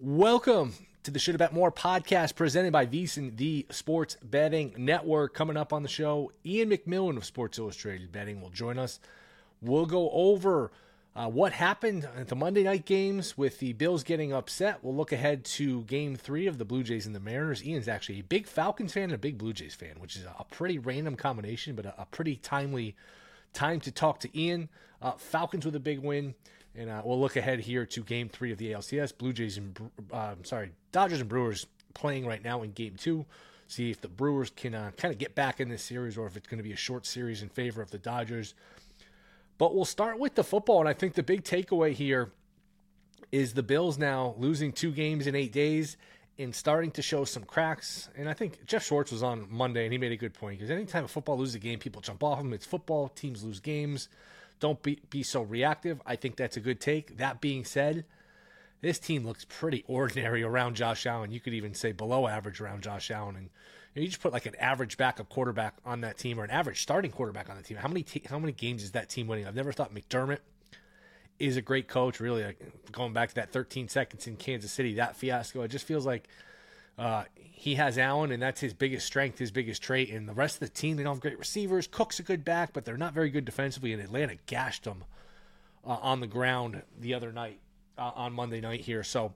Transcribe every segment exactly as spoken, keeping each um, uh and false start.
Welcome to the Should Have Bet More podcast presented by VSiN, the Sports Betting Network. Coming up on the show, Ian McMillan of Sports Illustrated Betting will join us. We'll go over uh, what happened at the Monday night games with the Bills getting upset. We'll look ahead to game three of the Blue Jays and the Mariners. Ian's actually a big Falcons fan and a big Blue Jays fan, which is a pretty random combination, but a, a pretty timely time to talk to Ian. Uh, Falcons with a big win. And uh, we'll look ahead here to game three of the A L C S. Blue Jays and, uh, sorry, Dodgers and Brewers playing right now in game two. See if the Brewers can uh, kind of get back in this series or if it's going to be a short series in favor of the Dodgers. But we'll start with the football. And I think the big takeaway here is the Bills now losing two games in eight days and starting to show some cracks. And I think Jeff Schwartz was on Monday and he made a good point. Because anytime a football loses a game, people jump off them. It's football. Teams lose games. Don't be, be so reactive. I think that's a good take. That being said, this team looks pretty ordinary around Josh Allen. You could even say below average around Josh Allen. And you, know, you just put like an average backup quarterback on that team or an average starting quarterback on the team. How many te- how many games is that team winning? I've never thought McDermott is a great coach. Really, like, going back to that thirteen seconds in Kansas City, that fiasco. It just feels like Uh, he has Allen, and that's his biggest strength, his biggest trait. And the rest of the team, they don't have great receivers. Cook's a good back, but they're not very good defensively. And Atlanta gashed them uh, on the ground the other night, uh, on Monday night here. So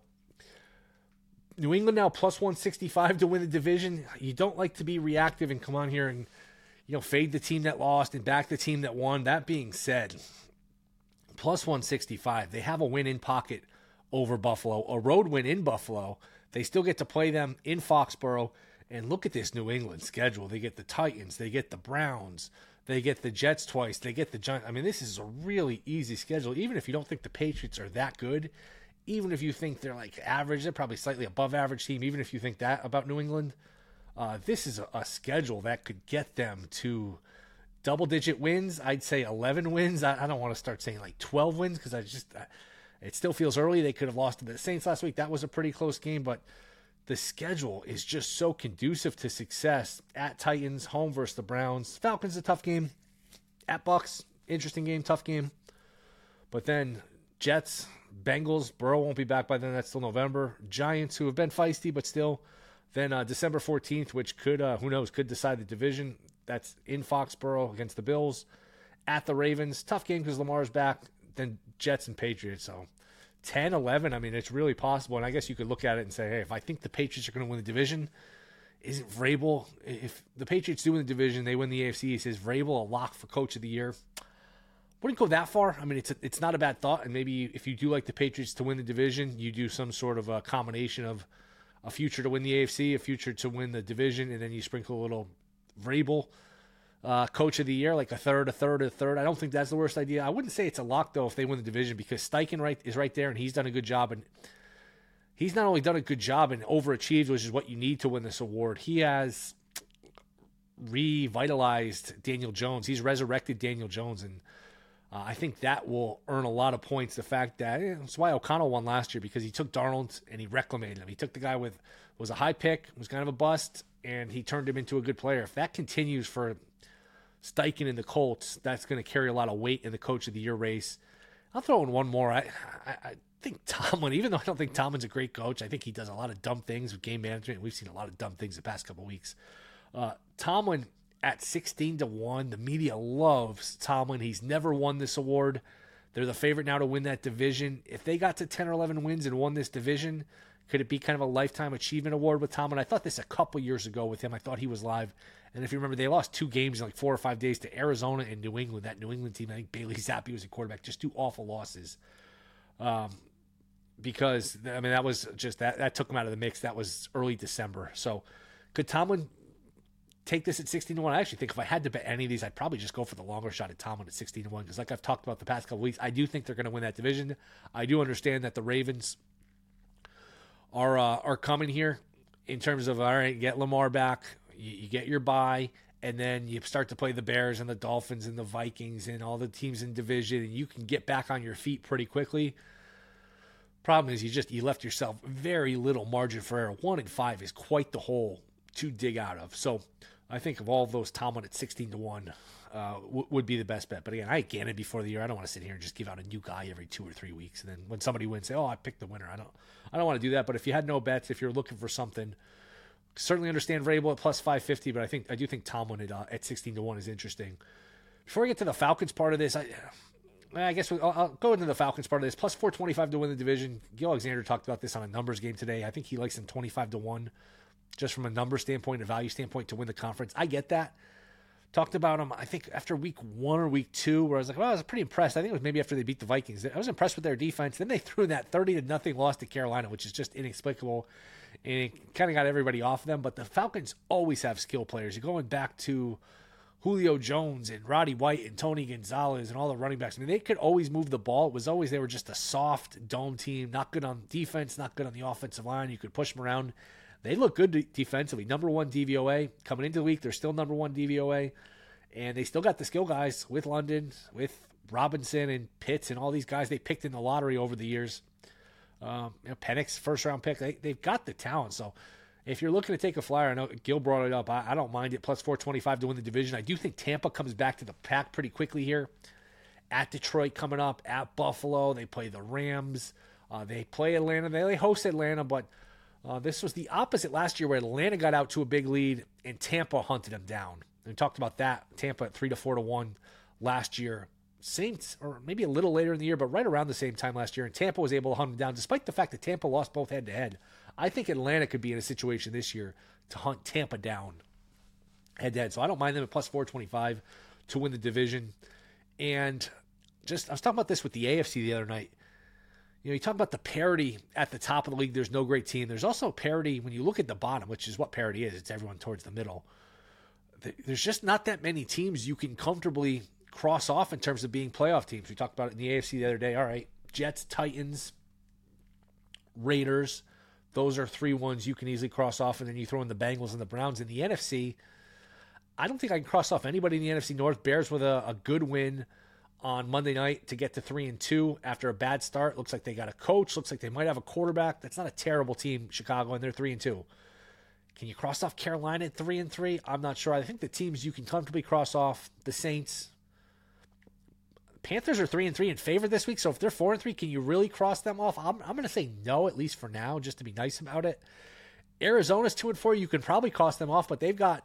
New England now plus one sixty-five to win the division. You don't like to be reactive and come on here and, you know, fade the team that lost and back the team that won. That being said, plus one sixty-five. They have a win in pocket over Buffalo, a road win in Buffalo. They still get to play them in Foxborough. And look at this New England schedule. They get the Titans. They get the Browns. They get the Jets twice. They get the Giants. I mean, this is a really easy schedule. Even if you don't think the Patriots are that good, even if you think they're like average, they're probably slightly above average team, even if you think that about New England, uh, this is a, a schedule that could get them to double-digit wins. I'd say eleven wins. I, I don't want to start saying like twelve wins because I just – it still feels early. They could have lost to the Saints last week. That was a pretty close game, but the schedule is just so conducive to success. At Titans, home versus the Browns. Falcons, a tough game. At Bucks, interesting game, tough game. But then Jets, Bengals, Burrow won't be back by then. That's still November. Giants, who have been feisty, but still. Then uh, December fourteenth, which could, uh, who knows, could decide the division. That's in Foxborough against the Bills. At the Ravens, tough game because Lamar's back. Then Jets and Patriots. So ten, eleven, I mean, it's really possible. And I guess you could look at it and say, hey, if I think the Patriots are going to win the division, isn't Vrabel, if the Patriots do win the division, they win the A F C, is Vrabel a lock for Coach of the Year? Wouldn't go that far. I mean, it's a, it's not a bad thought. And maybe if you do like the Patriots to win the division, you do some sort of a combination of a future to win the A F C, a future to win the division, and then you sprinkle a little Vrabel Uh, coach of the year, like a third, a third, a third. I don't think that's the worst idea. I wouldn't say it's a lock, though, if they win the division, because Steichen right, is right there, and he's done a good job. And he's not only done a good job and overachieved, which is what you need to win this award, he has revitalized Daniel Jones. He's resurrected Daniel Jones, and uh, I think that will earn a lot of points. The fact that eh, that's why O'Connell won last year, because he took Darnold and he reclamated him. He took the guy with was a high pick, was kind of a bust, and he turned him into a good player. If that continues for Steichen and the Colts, that's going to carry a lot of weight in the Coach of the Year race. I'll throw in one more. I, I, I think Tomlin, even though I don't think Tomlin's a great coach, I think he does a lot of dumb things with game management. We've seen a lot of dumb things the past couple of weeks. Uh, Tomlin at sixteen to one. The media loves Tomlin. He's never won this award. They're the favorite now to win that division. If they got to ten or eleven wins and won this division, could it be kind of a lifetime achievement award with Tomlin? I thought this a couple years ago with him. I thought he was live. And if you remember, they lost two games in like four or five days to Arizona and New England. That New England team, I think Bailey Zappi was a quarterback. Just two awful losses. Um, because, I mean, that was just, that, that took him out of the mix. That was early December. So could Tomlin take this at sixteen to one? I actually think if I had to bet any of these, I'd probably just go for the longer shot at Tomlin at sixteen to one. Because like I've talked about the past couple weeks, I do think they're going to win that division. I do understand that the Ravens are uh, are coming here in terms of, all right, get Lamar back, you, you get your bye, and then you start to play the Bears and the Dolphins and the Vikings and all the teams in division, and you can get back on your feet pretty quickly. Problem is you just you left yourself very little margin for error. One and five is quite the hole to dig out of. So I think of all of those, Tomlin at sixteen to one uh, w- would be the best bet. But again, I get it before the year. I don't want to sit here and just give out a new guy every two or three weeks. And then when somebody wins, say, oh, I picked the winner. I don't I don't want to do that. But if you had no bets, if you're looking for something, certainly understand Vrabel at plus five fifty. But I think I do think Tomlin at, uh, at sixteen to one is interesting. Before we get to the Falcons part of this, I I guess we'll, I'll, I'll go into the Falcons part of this. Plus four twenty-five to win the division. Gil Alexander talked about this on a numbers game today. I think he likes them twenty-five to one just from a number standpoint, a value standpoint to win the conference. I get that. Talked about them, I think, after week one or week two, where I was like, well, I was pretty impressed. I think it was maybe after they beat the Vikings. I was impressed with their defense. Then they threw that thirty to nothing loss to Carolina, which is just inexplicable. And it kind of got everybody off them. But the Falcons always have skill players. You're going back to Julio Jones and Roddy White and Tony Gonzalez and all the running backs. I mean, they could always move the ball. It was always, they were just a soft dome team, not good on defense, not good on the offensive line. You could push them around. They look good defensively. Number one D V O A. Coming into the week, they're still number one D V O A. And they still got the skill guys with London, with Robinson and Pitts and all these guys they picked in the lottery over the years. Um, you know, Penix, first-round pick. They, they've got the talent. So if you're looking to take a flyer, I know Gil brought it up. I, I don't mind it. Plus four twenty-five to win the division. I do think Tampa comes back to the pack pretty quickly here. At Detroit coming up, at Buffalo. They play the Rams. Uh, they play Atlanta. They, they host Atlanta, but Uh, this was the opposite last year where Atlanta got out to a big lead and Tampa hunted them down. And we talked about that. Tampa at three to four to one last year. Saints, or maybe a little later in the year, but right around the same time last year. And Tampa was able to hunt them down, despite the fact that Tampa lost both head to head. I think Atlanta could be in a situation this year to hunt Tampa down head to head. So I don't mind them at plus four twenty-five to win the division. And just, I was talking about this with the A F C the other night. You know, you talk about the parity at the top of the league. There's no great team. There's also parity when you look at the bottom, which is what parity is. It's everyone towards the middle. There's just not that many teams you can comfortably cross off in terms of being playoff teams. We talked about it in the A F C the other day. All right, Jets, Titans, Raiders. Those are three ones you can easily cross off, and then you throw in the Bengals and the Browns. In the N F C, I don't think I can cross off anybody in the N F C North. Bears with a, a good win on Monday night to get to three and two after a bad start. Looks like they got a coach. Looks like they might have a quarterback. That's not a terrible team, Chicago, and they're three and two. Can you cross off Carolina at three and three? I'm not sure. I think the teams you can comfortably cross off, the Saints, Panthers are three and three in favor this week. So if they're four and three, can you really cross them off? I'm, I'm going to say no, at least for now, just to be nice about it. Arizona's two and four. You can probably cross them off, but they've got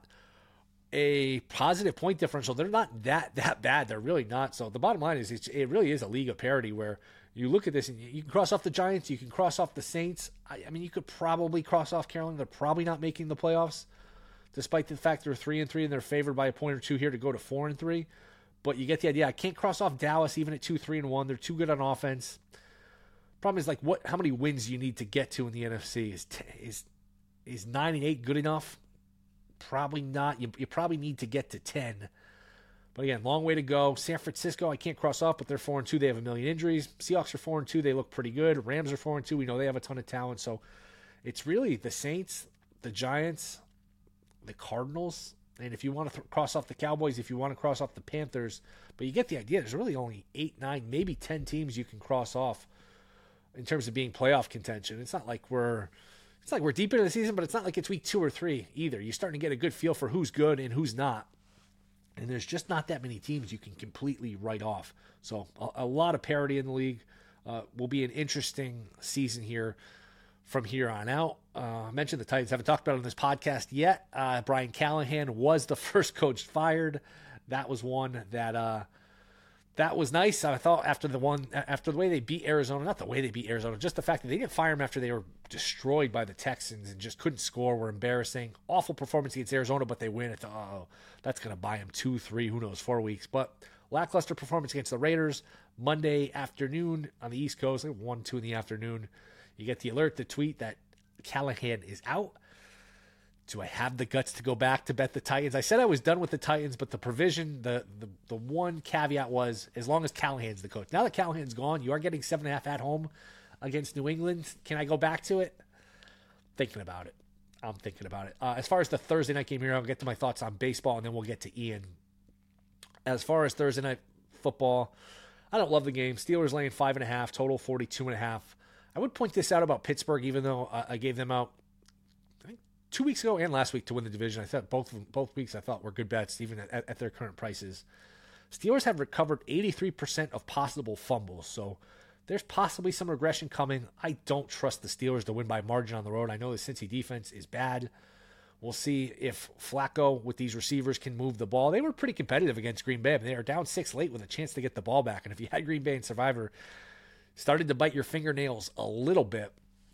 a positive point differential. They're not that that bad. They're really not. So the bottom line is it's, it really is a league of parity where you look at this and you, you can cross off the Giants, you can cross off the Saints. I, I mean, you could probably cross off Carolina. They're probably not making the playoffs, despite the fact they're three and three and they're favored by a point or two here to go to four and three. But you get the idea. I can't cross off Dallas even at two three and one. They're too good on offense. Problem is, like, what? How many wins you need to get to in the N F C? Is is is nine and eight good enough? Probably not. You, you probably need to get to ten. But again, long way to go. San Francisco, I can't cross off, but they're four and two. They have a million injuries. Seahawks are four and two. They look pretty good. Rams are four and two. We know they have a ton of talent. So it's really the Saints, the Giants, the Cardinals, and if you want to th- cross off the Cowboys, if you want to cross off the Panthers. But you get the idea. There's really only eight, nine, maybe ten teams you can cross off in terms of being playoff contention. It's not like we're It's like we're deep into the season, but it's not like it's week two or three either. You're starting to get a good feel for who's good and who's not. And there's just not that many teams you can completely write off. So a, a lot of parity in the league. Uh, will be an interesting season here from here on out. Uh, I mentioned the Titans. Haven't talked about it on this podcast yet. Uh, Brian Callahan was the first coach fired. That was one that uh, that was nice. I thought after the one after the way they beat Arizona, not the way they beat Arizona, just the fact that they didn't fire him after they were destroyed by the Texans and just couldn't score were embarrassing. Awful performance against Arizona, but they win. It's oh, that's going to buy him two, three, who knows, four weeks. But lackluster performance against the Raiders Monday afternoon on the East Coast, like one, two in the afternoon. You get the alert, the tweet that Callahan is out. Do I have the guts to go back to bet the Titans? I said I was done with the Titans, but the provision, the the, the one caveat was as long as Callahan's the coach. Now that Callahan's gone, you are getting seven and a half at home against New England. Can I go back to it? Thinking about it. I'm thinking about it. Uh, as far as the Thursday night game here, I'll get to my thoughts on baseball, and then we'll get to Ian. As far as Thursday night football, I don't love the game. Steelers laying five and a half, total forty-two and a half. I would point this out about Pittsburgh, even though uh, I gave them out two weeks ago and last week to win the division. I thought both both weeks I thought were good bets, even at, at their current prices. Steelers have recovered eighty-three percent of possible fumbles, so there's possibly some regression coming. I don't trust the Steelers to win by margin on the road. I know the Cincy defense is bad. We'll see if Flacco with these receivers can move the ball. They were pretty competitive against Green Bay. I mean, they were down six late with a chance to get the ball back. And if you had Green Bay and Survivor, started to bite your fingernails a little bit.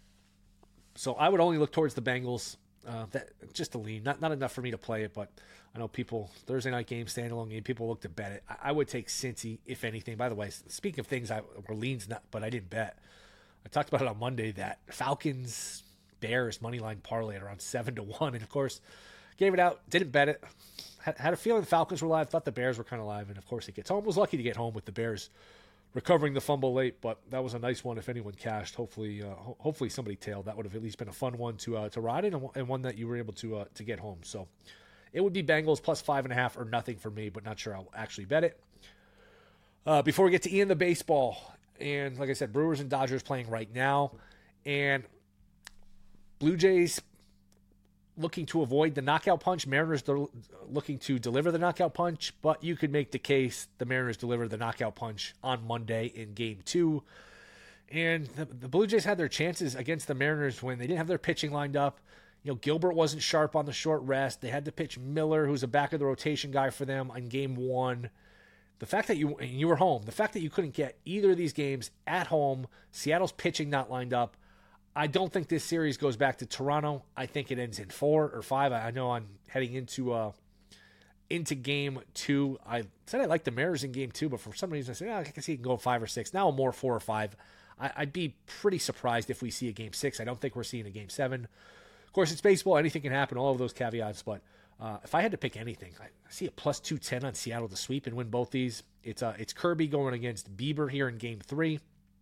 So I would only look towards the Bengals. Uh, that just a lean, not not enough for me to play it, but I know people, Thursday night game, standalone game, people look to bet it. I, I would take Cincy, if anything. By the way, speaking of things I were leans, not, but I didn't bet. I talked about it on Monday, that Falcons Bears moneyline parlay at around seven to one, and of course, gave it out, didn't bet it. Had, had a feeling the Falcons were live, thought the Bears were kind of live, and of course it gets home. Was lucky to get home with the Bears recovering the fumble late, but that was a nice one if anyone cashed. Hopefully, uh, ho- hopefully somebody tailed. That would have at least been a fun one to uh, to ride in, and, and one that you were able to uh, to get home. So it would be Bengals plus five and a half or nothing for me, but not sure I'll actually bet it. Uh, before we get to Ian the baseball, and like I said, Brewers and Dodgers playing right now, and Blue Jays looking to avoid the knockout punch. Mariners del- looking to deliver the knockout punch, but you could make the case the Mariners delivered the knockout punch on Monday in game two. And the, the Blue Jays had their chances against the Mariners when they didn't have their pitching lined up. You know, Gilbert wasn't sharp on the short rest. They had to pitch Miller, who's a back of the rotation guy for them, on game one. The fact that you, and you were home, the fact that you couldn't get either of these games at home, Seattle's pitching not lined up, I don't think this series goes back to Toronto. I think it ends in four or five. I know I'm heading into uh, into game two. I said I like the Mariners in game two, but for some reason I said, oh, I can see it can go five or six. Now I'm more four or five. I, I'd be pretty surprised if we see a game six. I don't think we're seeing a game seven. Of course, it's baseball. Anything can happen, all of those caveats. But uh, if I had to pick anything, I see a plus two ten on Seattle to sweep and win both these. It's uh, it's Kirby going against Bieber here in game three.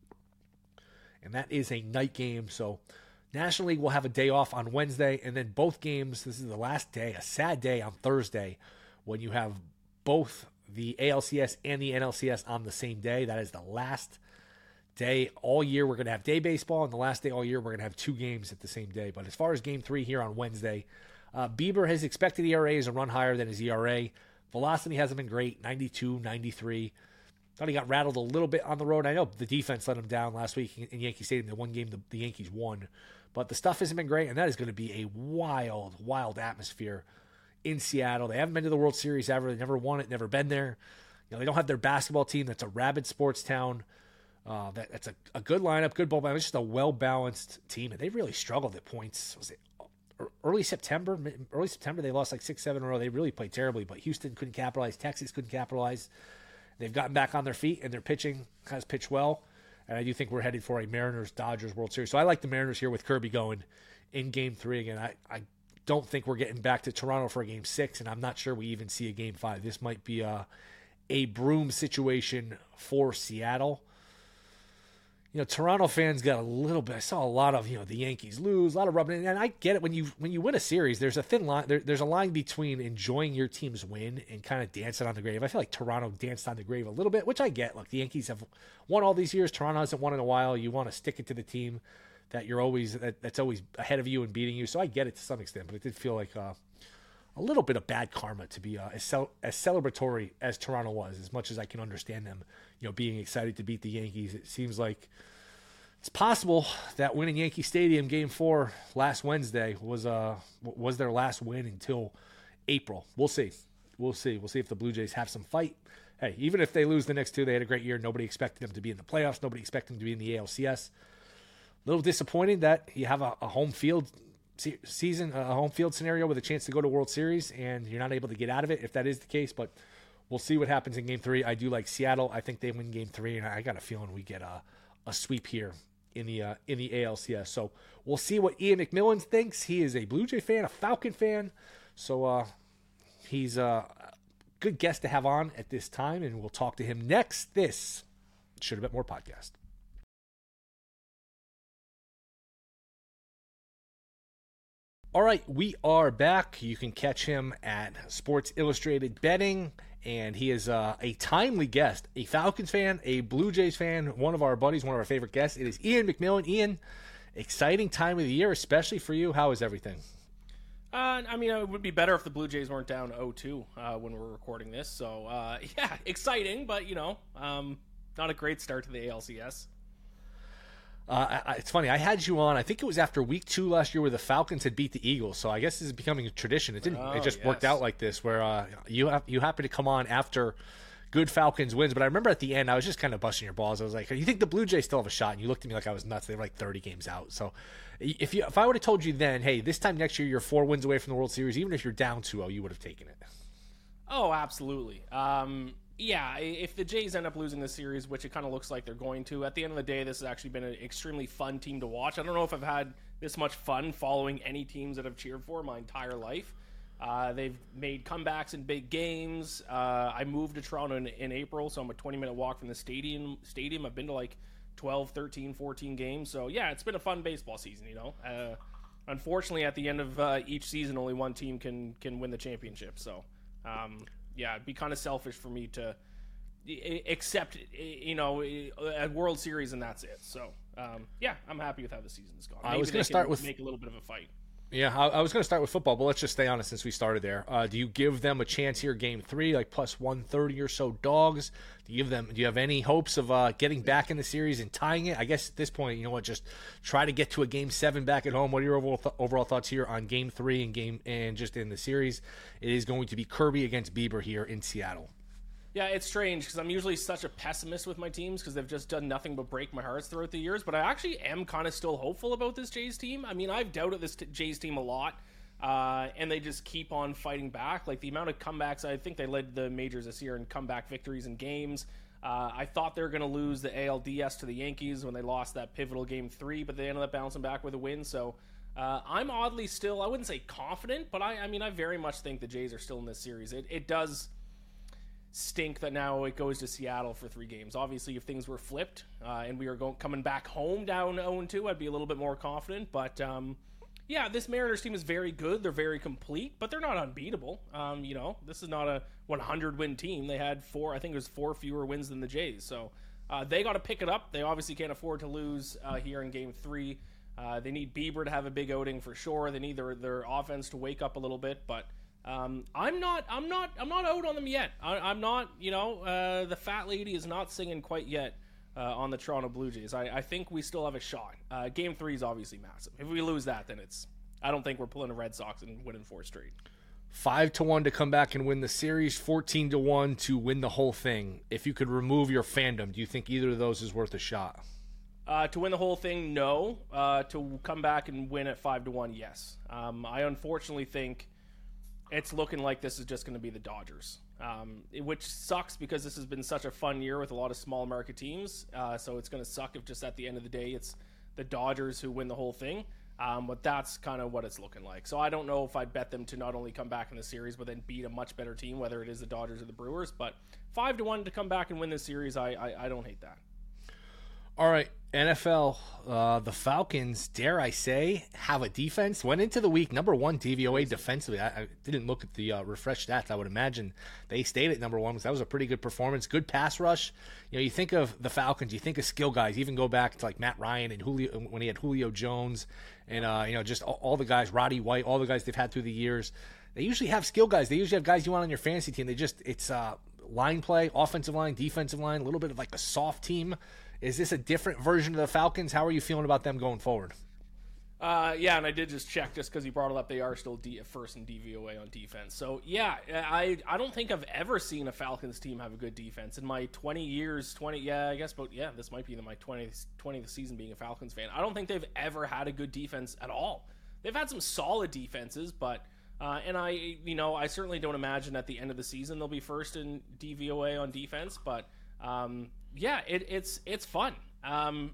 And that is a night game. So National League will have a day off on Wednesday. And then both games, this is the last day, a sad day on Thursday, when you have both the A L C S and the N L C S on the same day. That is the last day all year. We're going to have day baseball. And the last day all year, we're going to have two games at the same day. But as far as game three here on Wednesday, uh, Bieber, his expected E R A is a run higher than his E R A. Velocity hasn't been great, ninety-two, ninety-three. Thought he got rattled a little bit on the road. I know the defense let him down last week in Yankee Stadium. The one game the, the Yankees won. But the stuff hasn't been great, and that is going to be a wild, wild atmosphere in Seattle. They haven't been to the World Series ever. They never won it, never been there. You know, they don't have their basketball team. That's a rabid sports town. Uh, that, that's a, a good lineup, good ball. It's just a well-balanced team, and they really struggled at points. Was it early September? Early September, they lost like six, seven in a row. They really played terribly, but Houston couldn't capitalize. Texas couldn't capitalize. They've gotten back on their feet, and their pitching has pitched well. And I do think we're headed for a Mariners-Dodgers World Series. So I like the Mariners here with Kirby going in Game three. Again, I, I don't think we're getting back to Toronto for a Game six, and I'm not sure we even see a Game five. This might be a, a broom situation for Seattle. You know, Toronto fans got a little bit. I saw a lot of, you know, the Yankees lose, a lot of rubbing in. And I get it. When you when you win a series, there's a thin line. There, there's a line between enjoying your team's win and kind of dancing on the grave. I feel like Toronto danced on the grave a little bit, which I get. Look, the Yankees have won all these years. Toronto hasn't won in a while. You want to stick it to the team that you're always that, that's always ahead of you and beating you. So I get it to some extent, but it did feel like uh, a little bit of bad karma to be uh, as, cel- as celebratory as Toronto was. As much as I can understand them, you know, being excited to beat the Yankees, it seems like it's possible that winning Yankee Stadium Game Four last Wednesday was uh was their last win until April. We'll see. We'll see. We'll see if the Blue Jays have some fight. Hey, even if they lose the next two, they had a great year. Nobody expected them to be in the playoffs. Nobody expected them to be in the A L C S. A little disappointing that you have a, a home field se- season, a home field scenario with a chance to go to World Series, and you're not able to get out of it if that is the case. But we'll see what happens in Game Three. I do like Seattle. I think they win Game Three, and I got a feeling we get a a sweep here in the uh, in the A L C S. So we'll see what Ian McMillan thinks. He is a Blue Jay fan, a Falcon fan. So uh, he's a good guest to have on at this time, and we'll talk to him next. This Should Have Bet More podcast. All right, we are back. You can catch him at Sports Illustrated Betting, and he is uh, a timely guest, a Falcons fan, a Blue Jays fan, one of our buddies, one of our favorite guests. It is Ian McMillan. Ian, exciting time of the year, especially for you. How is everything? Uh, I mean, it would be better if the Blue Jays weren't down oh two uh, when we're recording this. So, uh, yeah, exciting, but, you know, um, not a great start to the A L C S. Uh, I, it's funny. I had you on. I think it was after week two last year where the Falcons had beat the Eagles. So I guess this is becoming a tradition. It didn't. Oh, it just yes. worked out like this, where uh, you have, you happen to come on after good Falcons wins. But I remember at the end, I was just kind of busting your balls. I was like, "You think the Blue Jays still have a shot?" And you looked at me like I was nuts. They were like thirty games out. So if you if I would have told you then, hey, this time next year you're four wins away from the World Series, even if you're down two oh, you would have taken it. Oh, absolutely. Um, yeah, if the Jays end up losing this series, which it kind of looks like they're going to, at the end of the day, this has actually been an extremely fun team to watch. I don't know if I've had this much fun following any teams that I've cheered for my entire life. Uh, they've made comebacks in big games. Uh, I moved to Toronto in, in April, so I'm a twenty-minute walk from the stadium. Stadium. I've been to like twelve, thirteen, fourteen games. So, yeah, it's been a fun baseball season, you know. Uh, unfortunately, at the end of uh, each season, only one team can can win the championship. So, um, yeah, it'd be kind of selfish for me to accept, you know, a World Series and that's it. So, um, yeah, I'm happy with how the season's gone. Maybe I was going to start with make a little bit of a fight. Yeah, I, I was going to start with football, but let's just stay on it since we started there. Uh, do you give them a chance here, game three, like plus one thirty or so dogs? Do you give them? Do you have any hopes of uh, getting back in the series and tying it? I guess at this point, you know what, just try to get to a game seven back at home. What are your overall, th- overall thoughts here on game three and game and just in the series? It is going to be Kirby against Bieber here in Seattle. Yeah, it's strange because I'm usually such a pessimist with my teams because they've just done nothing but break my hearts throughout the years. But I actually am kind of still hopeful about this Jays team. I mean, I've doubted this t- Jays team a lot, uh, and they just keep on fighting back. Like the amount of comebacks, I think they led the majors this year in comeback victories in games. Uh, I thought they were going to lose the A L D S to the Yankees when they lost that pivotal game three, but they ended up bouncing back with a win. So uh, I'm oddly still, I wouldn't say confident, but I, I mean, I very much think the Jays are still in this series. It, it does stink that now it goes to Seattle for three games. Obviously, if things were flipped uh, and we were going coming back home down oh and two, I'd be a little bit more confident. But um, yeah, this Mariners team is very good. They're very complete, but they're not unbeatable. Um, you know, this is not a one hundred win team. They had four, I think it was four fewer wins than the Jays. So uh, they got to pick it up. They obviously can't afford to lose uh, here in game three. Uh, they need Bieber to have a big outing for sure. They need their, their offense to wake up a little bit, but Um, I'm not, I'm not, I'm not out on them yet. I, I'm not, you know, uh, the fat lady is not singing quite yet uh, on the Toronto Blue Jays. I, I think we still have a shot. Uh, game three is obviously massive. If we lose that, then it's, I don't think we're pulling the Red Sox and winning four straight. Five to one to come back and win the series, fourteen to one to win the whole thing. If you could remove your fandom, do you think either of those is worth a shot? Uh, to win the whole thing, no. Uh, to come back and win at five to one, yes. Um, I unfortunately think it's looking like this is just going to be the Dodgers, um, which sucks because this has been such a fun year with a lot of small market teams. Uh, so it's going to suck if just at the end of the day it's the Dodgers who win the whole thing. Um, but that's kind of what it's looking like. So I don't know if I'd bet them to not only come back in the series, but then beat a much better team, whether it is the Dodgers or the Brewers. But five to one to come back and win this series, I I, I don't hate that. All right, N F L, uh, the Falcons, dare I say, have a defense. Went into the week number one D V O A defensively. I, I didn't look at the uh, refresh stats. I would imagine they stayed at number one because that was a pretty good performance. Good pass rush. You know, you think of the Falcons, you think of skill guys. Even go back to like Matt Ryan and Julio when he had Julio Jones, and uh, you know just all, all the guys, Roddy White, all the guys they've had through the years. They usually have skill guys. They usually have guys you want on your fantasy team. They just it's uh, line play, offensive line, defensive line, a little bit of like a soft team. Is this a different version of the Falcons? How are you feeling about them going forward? Uh, yeah, and I did just check just because you brought it up. They are still D- first in D V O A on defense. So, yeah, I I don't think I've ever seen a Falcons team have a good defense. In my twenty years, twenty, yeah, I guess, but yeah, this might be my twentieth, twentieth season being a Falcons fan. I don't think they've ever had a good defense at all. They've had some solid defenses, but, uh, and I, you know, I certainly don't imagine at the end of the season they'll be first in D V O A on defense, but, um, yeah, it, it's it's fun. Um,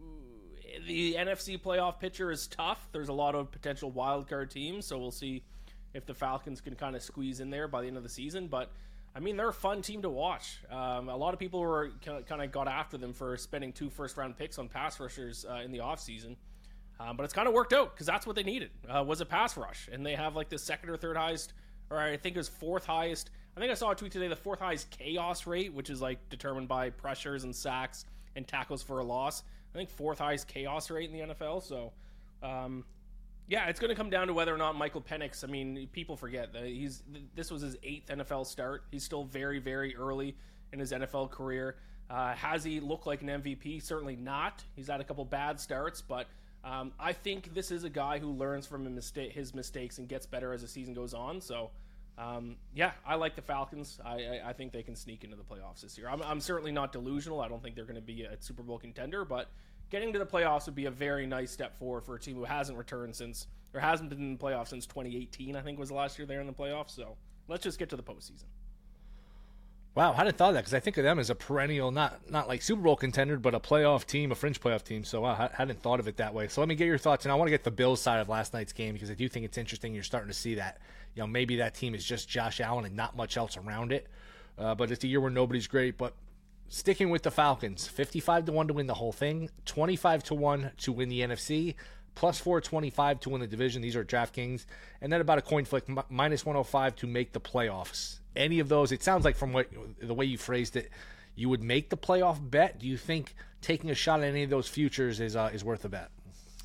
the N F C playoff picture is tough. There's a lot of potential wildcard teams, so we'll see if the Falcons can kind of squeeze in there by the end of the season. But, I mean, they're a fun team to watch. Um, a lot of people were kind of got after them for spending two first-round picks on pass rushers uh, in the offseason. Um, but it's kind of worked out because that's what they needed, uh, was a pass rush. And they have, like, the second or third highest, or I think it was fourth highest. I think I saw a tweet today, the fourth highest chaos rate, which is, like, determined by pressures and sacks and tackles for a loss. I think fourth highest chaos rate in the N F L. So, um, Yeah, it's going to come down to whether or not Michael Penix. I mean, people forget that he's this was his eighth N F L start. He's still very, very early in his N F L career. Uh, has he looked like an M V P? Certainly not. He's had a couple bad starts, but um, I think this is a guy who learns from a mistake, his mistakes and gets better as the season goes on. So, um, yeah, I like the Falcons. I, I, I think they can sneak into the playoffs this year. I'm, I'm certainly not delusional. I don't think they're going to be a Super Bowl contender, but getting to the playoffs would be a very nice step forward for a team who hasn't returned since, or hasn't been in the playoffs since twenty eighteen, I think was the last year they were in the playoffs. So let's just get to the postseason. Wow, I hadn't thought of that because I think of them as a perennial, not not like Super Bowl contender, but a playoff team, a fringe playoff team. So wow, I hadn't thought of it that way. So let me get your thoughts, and I want to get the Bills side of last night's game because I do think it's interesting. You're starting to see that, you know, maybe that team is just Josh Allen and not much else around it. Uh, but it's a year where nobody's great. But sticking with the Falcons, fifty-five to one to win the whole thing, twenty-five to one to win the N F C, plus four twenty-five to win the division. These are DraftKings, and then about a coin flick, m- minus one oh five to make the playoffs. Any of those, it sounds like from what the way you phrased it, you would make the playoff bet. Do you think taking a shot at any of those futures is uh, is worth a bet?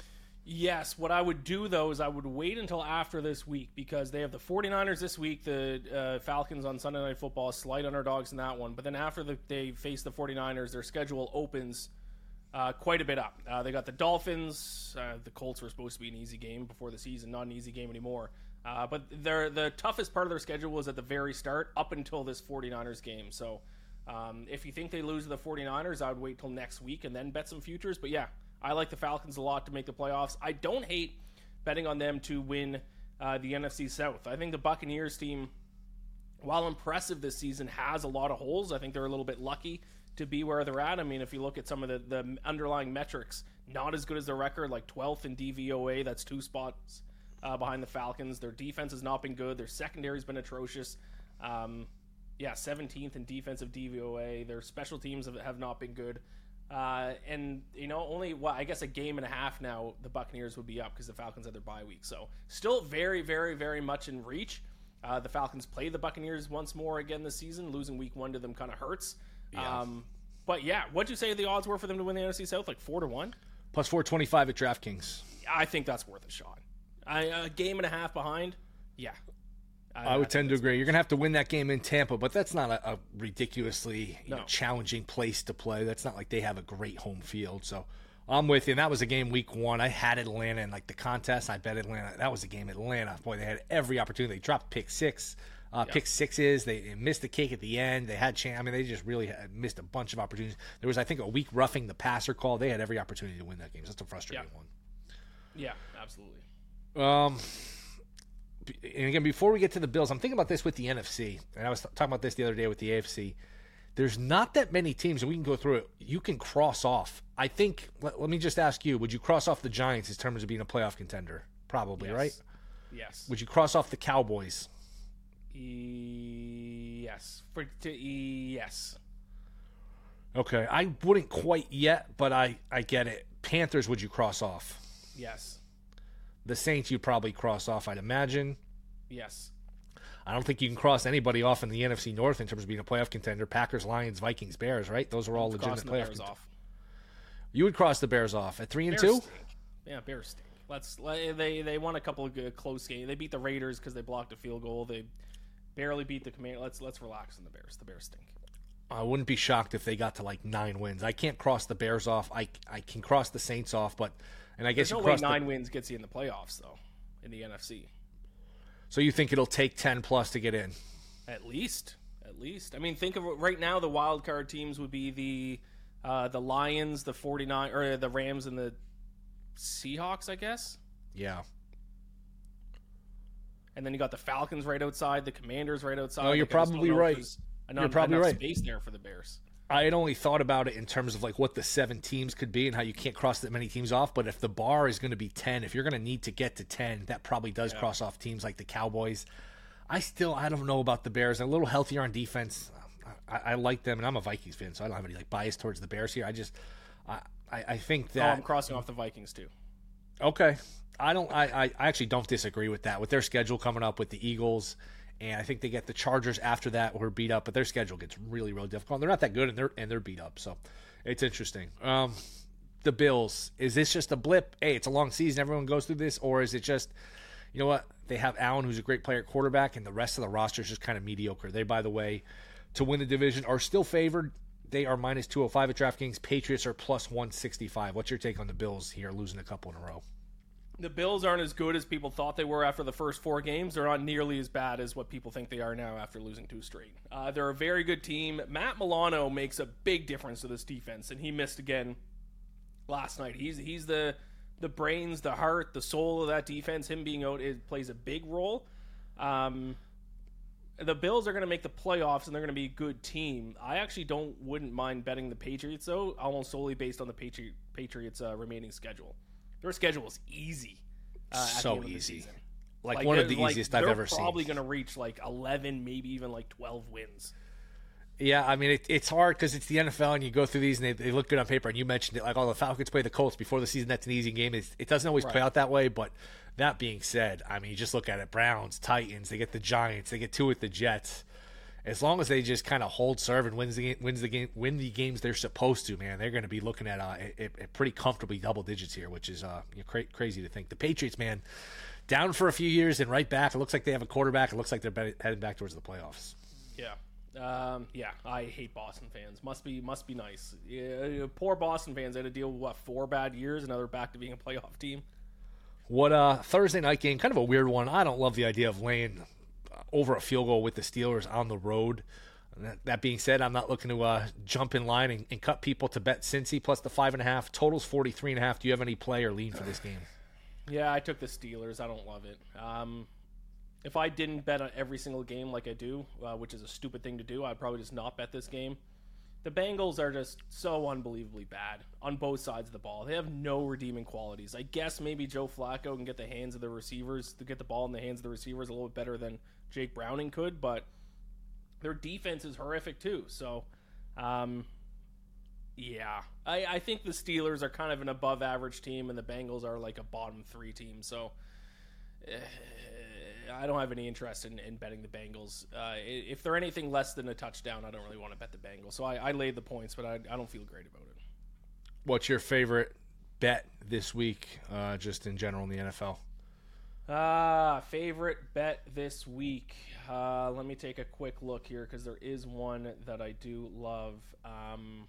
Yes. What I would do, though, is I would wait until after this week because they have the 49ers this week, the uh, Falcons on Sunday Night Football, slight underdogs in that one. But then after the, they face the 49ers, their schedule opens uh, quite a bit up. Uh, they got the Dolphins. Uh, the Colts were supposed to be an easy game before the season, not an easy game anymore. Uh, but their the toughest part of their schedule was at the very start up until this 49ers game. So um, if you think they lose to the 49ers, I would wait till next week and then bet some futures. But yeah, I like the Falcons a lot to make the playoffs. I don't hate betting on them to win uh, the N F C South. I think the Buccaneers team, while impressive this season, has a lot of holes. I think they're a little bit lucky to be where they're at. I mean, if you look at some of the, the underlying metrics, not as good as their record, like twelfth in D V O A. That's two spots Uh, behind the Falcons. Their defense has not been good. Their secondary has been atrocious. Um, yeah, seventeenth in defensive D V O A. Their special teams have, have not been good. Uh, and, you know, only, well, I guess a game and a half now, the Buccaneers would be up because the Falcons had their bye week. So still very, very, very much in reach. Uh, the Falcons play the Buccaneers once more again this season. Losing week one to them kind of hurts. Yeah. Um, but, yeah, what'd you say the odds were for them to win the N F C South? Like four to one? Plus four twenty-five at DraftKings. I think that's worth a shot. I, a game and a half behind, yeah. I, I would I tend to agree. You're going to have to win that game in Tampa, but that's not a, a ridiculously you no. know, challenging place to play. That's not like they have a great home field. So I'm with you. And that was a game week one. I had Atlanta in like the contest. I bet Atlanta. That was a game Atlanta. Boy, they had every opportunity. They dropped pick six. Uh, yep. Pick sixes. They, they missed the cake at the end. They had chance. I mean, they just really had missed a bunch of opportunities. There was, I think, a week roughing the passer call. They had every opportunity to win that game. So that's a frustrating yep. one. Yeah, absolutely. Um, and again, before we get to the Bills, I'm thinking about this with the N F C, and I was talking about this the other day with the A F C. There's not that many teams, and we can go through it. You can cross off. I think. Let, let me just ask you: would you cross off the Giants in terms of being a playoff contender? Probably, yes. right? Yes. Would you cross off the Cowboys? E- yes. For to e- yes. Okay, I wouldn't quite yet, but I I get it. Panthers, would you cross off? Yes. The Saints you'd probably cross off, I'd imagine. Yes. I don't think you can cross anybody off in the N F C North in terms of being a playoff contender. Packers, Lions, Vikings, Bears, right? Those are all I'm legitimate playoff contenders. Off. You would cross the Bears off at three and Bears two? Stink. Yeah, Bears stink. Let's they they won a couple of good close games. They beat the Raiders because they blocked a field goal. They barely beat the Command. Let's let's relax on the Bears. The Bears stink. I wouldn't be shocked if they got to like nine wins. I can't cross the Bears off. I I can cross the Saints off, but and I guess There's you no way cross nine the, wins gets you in the playoffs though in the N F C. So you think it'll take ten plus to get in? At least, at least. I mean, think of it right now. The wild card teams would be the uh, the Lions, the 49 or the Rams, and the Seahawks, I guess. Yeah. And then you got the Falcons right outside, the Commanders right outside. No, you're like, probably right. Enough, you're probably enough right. Space there for the Bears. I had only thought about it in terms of like what the seven teams could be and how you can't cross that many teams off. But if the bar is going to be ten, if you're going to need to get to ten, that probably does yeah. cross off teams like the Cowboys. I still, I don't know about the Bears. They're a little healthier on defense. I, I like them, and I'm a Vikings fan, so I don't have any like bias towards the Bears here. I just, I, I, I think that. Oh, I'm crossing off the Vikings too. Okay, I don't. I, I, I actually don't disagree with that. With their schedule coming up with the Eagles. And I think they get the Chargers after that, who are beat up, but their schedule gets really, really difficult. They're not that good, and they're and they're beat up, so it's interesting. Um, the Bills? Is this just a blip? Hey, it's a long season. Everyone goes through this. Or is it just, you know what? They have Allen, who's a great player at quarterback, and the rest of the roster is just kind of mediocre. They, by the way, to win the division are still favored. They are minus two oh five at DraftKings. Patriots are plus one sixty-five. What's your take on the Bills here, losing a couple in a row? The Bills aren't as good as people thought they were after the first four games. They're not nearly as bad as what people think they are now after losing two straight. Uh, they're a very good team. Matt Milano makes a big difference to this defense, and he missed again last night. He's he's the the brains, the heart, the soul of that defense. Him being out, it plays a big role. Um, the Bills are going to make the playoffs, and they're going to be a good team. I actually don't wouldn't mind betting the Patriots, though, almost solely based on the Patri- Patriots' uh, remaining schedule. Their schedule is easy. Uh, so at the easy. Like, like one of the like, easiest I've ever seen. seen. They're probably going to reach like eleven, maybe even like twelve wins. Yeah, I mean, it, it's hard because it's the N F L, and you go through these, and they, they look good on paper. And you mentioned it, like, all the Falcons play the Colts before the season. That's an easy game. It's, it doesn't always Right. play out that way, but that being said, I mean, you just look at it. Browns, Titans, they get the Giants, they get two with the Jets. As long as they just kind of hold serve and wins the game, wins the game, win the games they're supposed to, man, they're going to be looking at uh, it, it pretty comfortably double digits here, which is uh, you know, cra- crazy to think. The Patriots, man, down for a few years and right back. It looks like they have a quarterback. It looks like they're be- heading back towards the playoffs. Yeah. Um, yeah, I hate Boston fans. Must be must be nice. Yeah, poor Boston fans had to deal with, what, four bad years, and now they're back to being a playoff team. What uh Thursday night game, kind of a weird one. I don't love the idea of laying over a field goal with the Steelers on the road. That, that being said, I'm not looking to uh, jump in line and, and cut people to bet Cincy plus the five and a half. Total's forty-three and a half. Do you have any play or lean for this game? Yeah, I took the Steelers. I don't love it. Um, if I didn't bet on every single game like I do, uh, which is a stupid thing to do, I'd probably just not bet this game. The Bengals are just so unbelievably bad on both sides of the ball. They have no redeeming qualities. I guess maybe Joe Flacco can get the hands of the receivers, to get the ball in the hands of the receivers a little bit better than Jake Browning could, but their defense is horrific too. So, um, yeah, I, I think the Steelers are kind of an above average team, and the Bengals are like a bottom three team. So, uh, I don't have any interest in, in betting the Bengals. Uh, if they're anything less than a touchdown, I don't really want to bet the Bengals. So I, I laid the points, but I, I don't feel great about it. What's your favorite bet this week, uh, just in general in the N F L? Uh, favorite bet this week. Uh, let me take a quick look here because there is one that I do love. Um,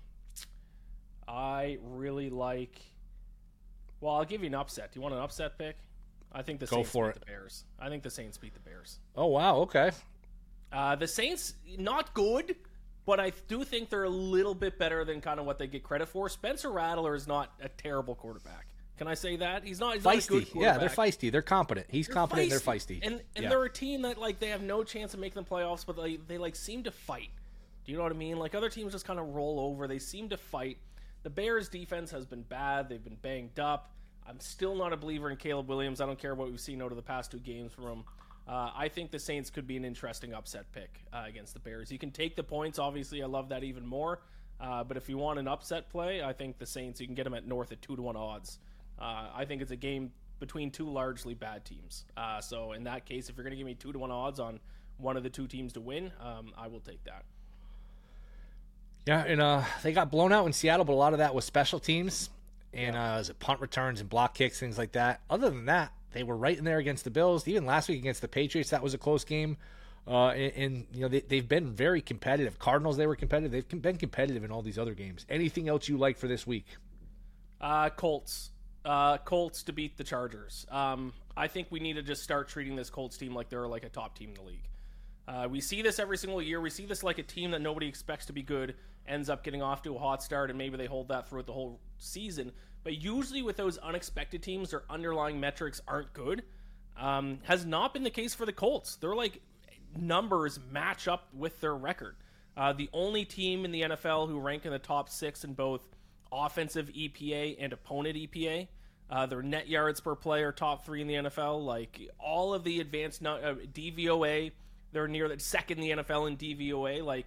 I really like. Well, I'll give you an upset. Do you want an upset pick? I think the Go Saints for beat it. the Bears. I think the Saints beat the Bears. Oh, wow. Okay. Uh, the Saints, not good, but I do think they're a little bit better than kind of what they get credit for. Spencer Rattler is not a terrible quarterback. Can I say that? He's not, he's not a good Feisty. quarterback. Yeah, they're feisty. They're competent. He's They're competent. feisty. They're feisty. And and Yeah. they're a team that, like, they have no chance of making the playoffs, but they, they like, seem to fight. Do you know what I mean? Like, other teams just kind of roll over. They seem to fight. The Bears' defense has been bad. They've been banged up. I'm still not a believer in Caleb Williams. I don't care what we've seen out of the past two games from him. Uh, I think the Saints could be an interesting upset pick uh, against the Bears. You can take the points. Obviously, I love that even more. Uh, but if you want an upset play, I think the Saints, you can get them at north at two to one odds. Uh, I think it's a game between two largely bad teams. Uh, so in that case, if you're going to give me two to one odds on one of the two teams to win, um, I will take that. Yeah, and uh, they got blown out in Seattle, but a lot of that was special teams and uh, was it punt returns and block kicks, things like that. Other than that, they were right in there against the Bills. Even last week against the Patriots, that was a close game. Uh, and, and you know they, they've been very competitive. Cardinals, they were competitive. They've been competitive in all these other games. Anything else you like for this week? Uh, Colts. Uh, Colts to beat the Chargers. Um, I think we need to just start treating this Colts team like they're like a top team in the league. Uh, we see this every single year. We see this like a team that nobody expects to be good ends up getting off to a hot start, and maybe they hold that throughout the whole season. But usually with those unexpected teams, their underlying metrics aren't good. Um, has not been the case for the Colts. They're like numbers match up with their record. Uh, the only team in the N F L who rank in the top six in both offensive E P A and opponent E P A. Uh, their net yards per play are top three in the N F L. Like all of the advanced uh, D V O A, they're near the second in the N F L in D V O A. Like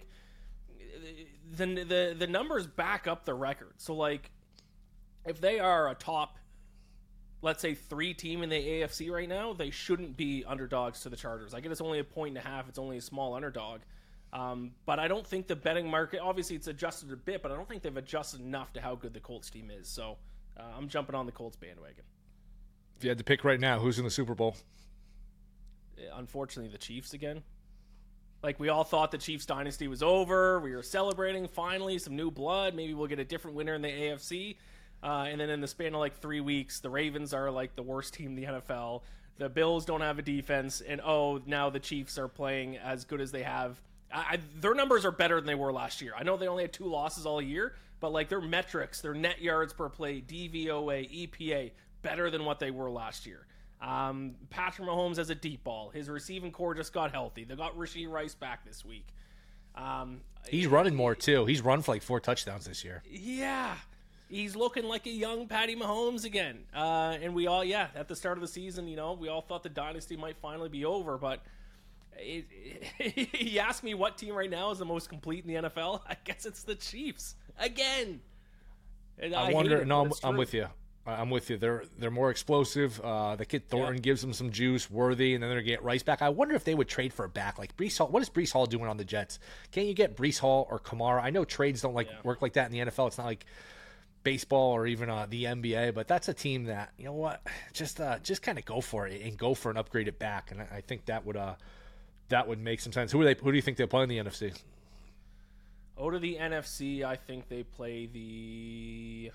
the the the numbers back up the record. So like if they are a top, let's say three team in the A F C right now, they shouldn't be underdogs to the Chargers. I get it's only a point and a half. It's only a small underdog. Um, but I don't think the betting market, obviously it's adjusted a bit, but I don't think they've adjusted enough to how good the Colts team is. So Uh, I'm jumping on the Colts bandwagon. If you had to pick right now, who's in the Super Bowl? Unfortunately, the Chiefs again. Like, we all thought the Chiefs dynasty was over. We were celebrating, finally, some new blood. Maybe we'll get a different winner in the A F C. Uh, and then in the span of, like, three weeks, the Ravens are, like, the worst team in the N F L. The Bills don't have a defense. And, oh, now the Chiefs are playing as good as they have. I, I, their numbers are better than they were last year. I know they only had two losses all year, but, like, their metrics, their net yards per play, D V O A, E P A, better than what they were last year. Um, Patrick Mahomes has a deep ball. His receiving core just got healthy. They got Rashee Rice back this week. Um, He's running more, too. He's run for like four touchdowns this year. Yeah. He's looking like a young Patty Mahomes again. Uh, and we all, yeah, at the start of the season, you know, we all thought the dynasty might finally be over. But it, it, he asked me what team right now is the most complete in the N F L. I guess it's the Chiefs. Again. And I, I wonder, it, no, I'm, I'm with you. I'm with you. They're they're more explosive. Uh, the kid Thornton yeah. gives them some juice, Worthy, and then they're going to get Rice back. I wonder if they would trade for a back like Breece Hall. What is Breece Hall doing on the Jets? Can't you get Breece Hall or Kamara? I know trades don't like yeah. work like that in the N F L. It's not like baseball or even uh, the N B A, but that's a team that, you know what, just uh, just kind of go for it and go for an upgraded back. And I think that would uh that would make some sense. Who are they? Who do you think they play in the N F C? Oh, to the N F C, I think they play the.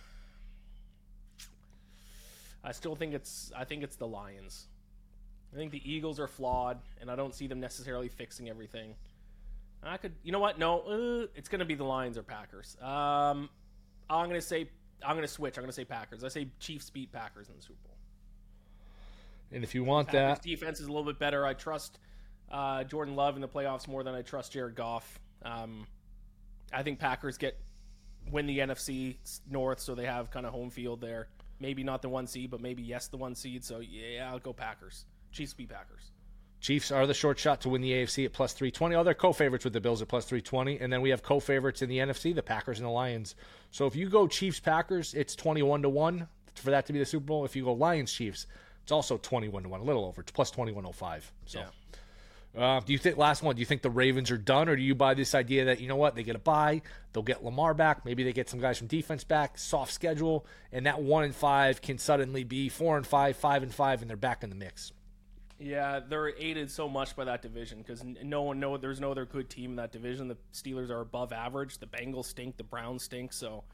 I still think it's I think it's the Lions. I think the Eagles are flawed, and I don't see them necessarily fixing everything. I could, you know what? No, uh, it's going to be the Lions or Packers. Um, I'm going to say I'm going to switch. I'm going to say Packers. I say Chiefs beat Packers in the Super Bowl. And if you want Packers that, defense is a little bit better. I trust uh, Jordan Love in the playoffs more than I trust Jared Goff. Um, I think Packers get win the N F C North, so they have kind of home field there. Maybe not the one seed, but maybe yes, the one seed. So yeah, I'll go Packers. Chiefs beat Packers. Chiefs are the short shot to win the A F C at plus three twenty. Oh, they're co-favorites with the Bills at plus three twenty. And then we have co-favorites in the N F C, the Packers and the Lions. So if you go Chiefs-Packers, it's twenty-one to one for that to be the Super Bowl. If you go Lions-Chiefs, it's also twenty-one to one, a little over. It's plus twenty-one oh five. So. Yeah. Uh, do you think, last one, do you think the Ravens are done, or do you buy this idea that, you know what, they get a bye, they'll get Lamar back, maybe they get some guys from defense back, soft schedule, and that one and five can suddenly be four and five, five and five, and they're back in the mix? Yeah, they're aided so much by that division because no one know there's no other good team in that division. The Steelers are above average. The Bengals stink. The Browns stink. So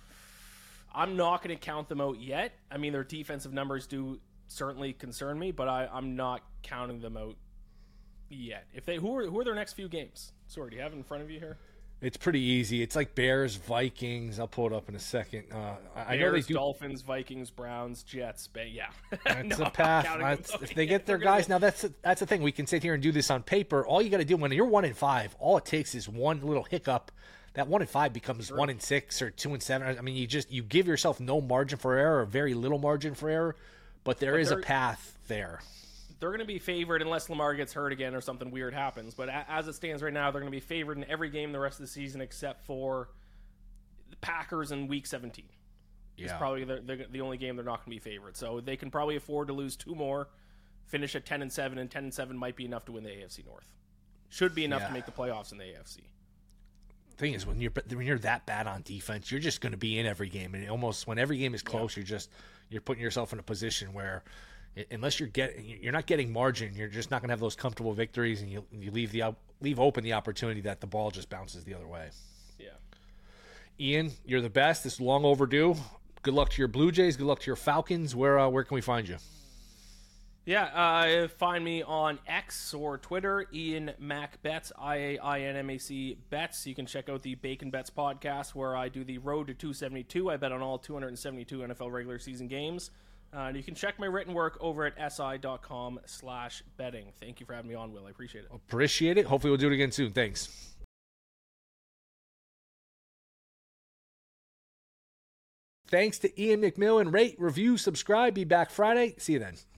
I'm not going to count them out yet. I mean, their defensive numbers do certainly concern me, but I, I'm not counting them out yet. If they who are who are their next few games? Sorry, do you have it in front of you here? It's pretty easy. It's like Bears, Vikings. I'll pull it up in a second. Uh, I Bears, know they do. Dolphins, Vikings, Browns, Jets. Bay. Yeah, that's no, a path. That's, if they get their guys, be... now that's a, that's the thing. We can sit here and do this on paper. All you got to do when you're one and five, all it takes is one little hiccup. That one and five becomes sure. one and six or two and seven. I mean, you just you give yourself no margin for error or very little margin for error, but there but is a path there. They're going to be favored unless Lamar gets hurt again or something weird happens. But as it stands right now, they're going to be favored in every game the rest of the season except for the Packers in Week seventeen. Yeah. It's probably the, the, the only game they're not going to be favored. So they can probably afford to lose two more, finish at ten and seven, and ten and seven might be enough to win the A F C North. Should be enough yeah. to make the playoffs in the A F C. Thing is, when you're when you're that bad on defense, you're just going to be in every game, and almost when every game is close, yeah. you're just you're putting yourself in a position where. Unless you're getting, you're not getting margin. You're just not going to have those comfortable victories, and you you leave the leave open the opportunity that the ball just bounces the other way. Yeah. Ian, you're the best. It's long overdue. Good luck to your Blue Jays. Good luck to your Falcons. Where uh, where can we find you? Yeah, uh, find me on X or Twitter, Ian Mac Bets, I A I N M A C Bets. You can check out the Bacon Bets podcast where I do the Road to two seventy-two. I bet on all two hundred seventy-two N F L regular season games. Uh, and you can check my written work over at si.com slash betting. Thank you for having me on, Will. I appreciate it. Appreciate it. Hopefully we'll do it again soon. Thanks. Thanks to Ian McMillan. Rate, review, subscribe. Be back Friday. See you then.